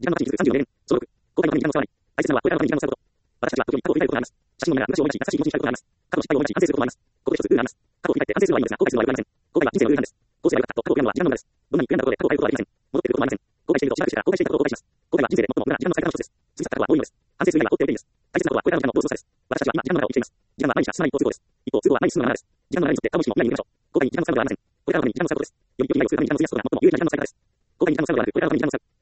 時間の8時34年、総録、公開のために時間の触り、大切なのはこれからのために時間の使うこと。私たちは時に過去を振り返ることがあります。写真を見ながら話を思い出し、優しい気持ちに浸ることがあります。過去の失敗を思い出し、反省することもあります。ここで一つルールがあります。過去を振り返って反省するのはいいのですが、後悔するのは良くありません。後悔は人生のルールなんです。後世が良かったと過去を悔やむのは時間の無駄です。どんなに悔やんだところで過去を変えることはできません。戻ってくることもありません。後悔しているとしばらくしてから後悔していたことを後悔します。後悔は人生で最も無駄な時間の使い方の一つです。過ぎ去った過去は遠いのです。反省する以外は放っておいていいんです。大切なことはこれからの時間の放送差です。私たちは今時間の中を生きています。時間は毎日が進まない一方通行です。一方通行は毎日進むのが7です。時間の流れに沿って過去も未来に向かいましょう。後悔に時間の使うことはありません。これからのために時間の使うことです。より良い未来を作るために時間の使うことです。より良い未来を時間の使い方です。後悔に時間の使うことはなく、これからのために時間の使う。